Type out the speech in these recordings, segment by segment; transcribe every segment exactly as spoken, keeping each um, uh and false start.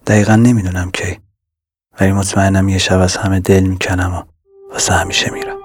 دقیقا نمیدونم کی، ولی مطمئنم یه شب از همه دل میکنم و واسه همیشه میرم.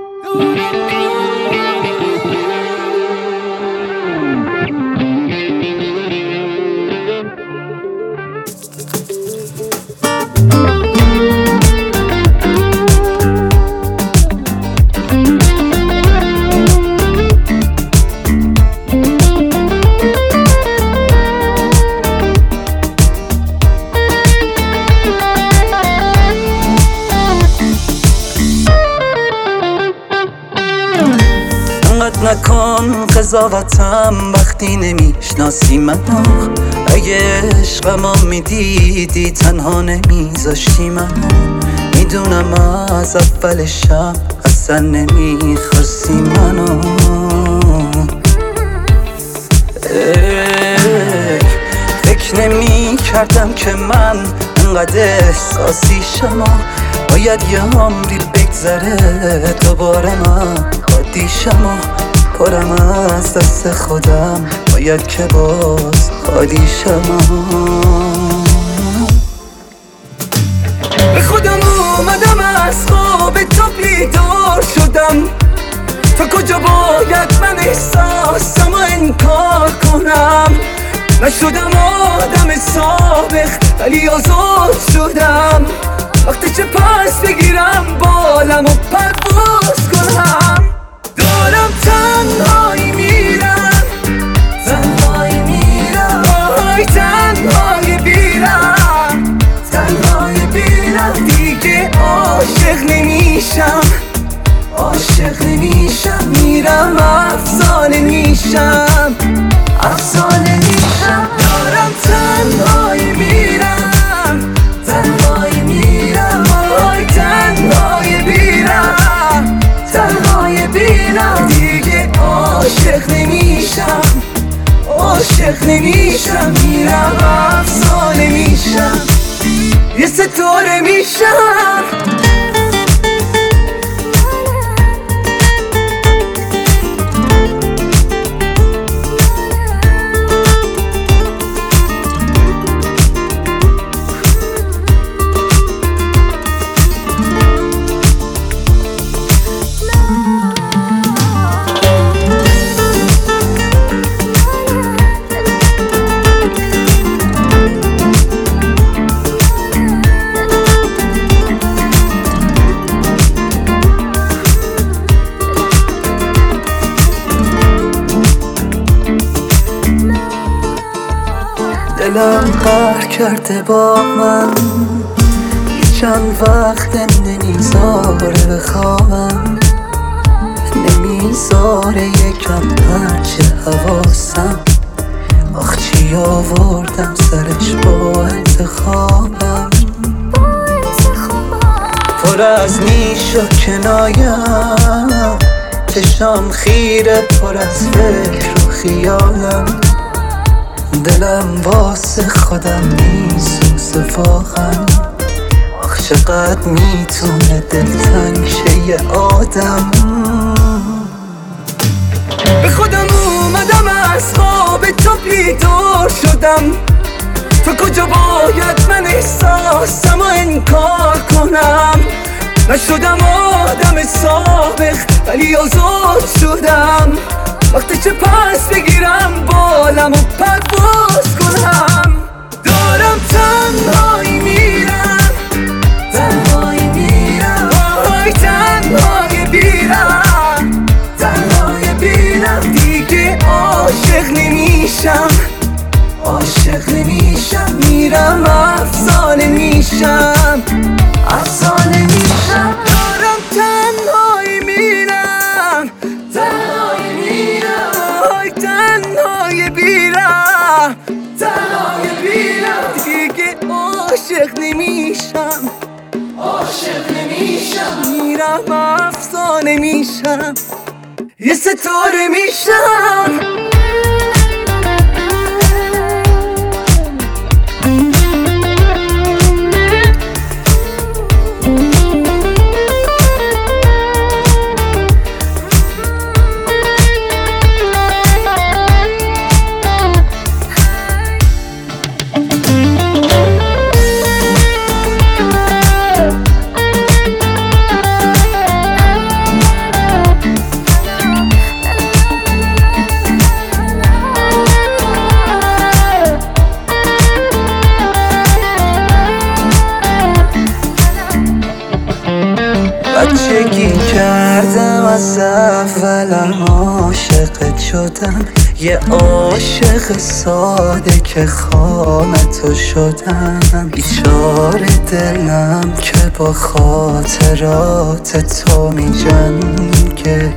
نکن قضاوتم وقتی نمیشناسی منو، اگه عشقمو میدیدی تنها نمیذاشتی منو. میدونم از اول شب اصلا نمیخواستی منو. فکر نمی کردم که من انقدر احساسی شما، باید یه عمری بگذره دوباره من عادیشم و پرم از دست خودم، باید که باز خالیشم. به خودم اومدم از خواب تو بیدار شدم، تا کجا باید من احساسم و انکار کنم. نشدم آدم سابق ولی آزاد شدم، وقتی چه پس بگیرم بالم و پرواز کنم. دارم تنهایی میرم، تنهایی میرم، آهای تنهایی بیرم، تنهایی بیرم. دیگه عاشق نمیشم، عاشق نمیشم. میرم افسانه میشم، افسانه میشم. دارم تنهایی میرم، تنهایی میرم، آهای تنهایی بیرم، تنهایی بیرم. دیگه عاشق نمیشم، عاشق نمیشم. میرم افسانه میشم، یه ستاره میشم. دلم قهر کرده با من، چند وقت نمیذاره بخوابم، نمیذاره یکم پرچه حواسم. آخ چی آوردم سرش با انتخابم، پر از نیش و کنایم، چشام خیره پر از فکر و خیالم. دلم واسه خودم میسوزه واقعا، آخ چقدر میتونه دلتنگ شه یه آدم. به خودم اومدم از خواب تو بیدار شدم، تا کجا باید من احساسم و انکار کنم. نشدم آدم سابق ولی آزاد شدم، وقتی چه پس بگیرم بالم و پرواز کنم. دارم تنهایی میرم، تنهایی میرم، آهای تنهایی بیرم، تنهایی بیرم. دیگه عاشق نمیشم، عاشق نمیشم. میرم افسانه میشم، افسانه میشم. دارم تنهایی میرم، تنهایی میرم، آهای تنهایی بیرم، تنهایی بیرم. دیگه عاشق نمیشم، عاشق نمیشم. میرم افسانه میشم، یه ستاره میشم. بچگی کردم از اولم عاشقت شدم، یه عاشق ساده که خام تو شدم. بیچاره دلم که با خاطرات تو می جنگه.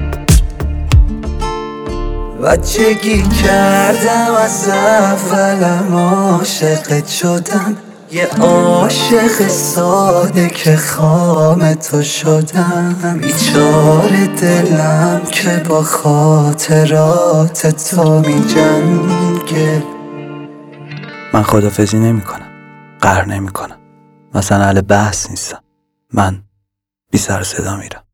بچگی کردم از اولم عاشقت شدم، یه عاشق ساده که خام تو شدم. بیچاره دلم که با خاطرات تو می جنگه. من خدافزی نمی کنم، قهر نمی کنم، مثلا اهل بحث نیستم. من بی سر صدا میرم.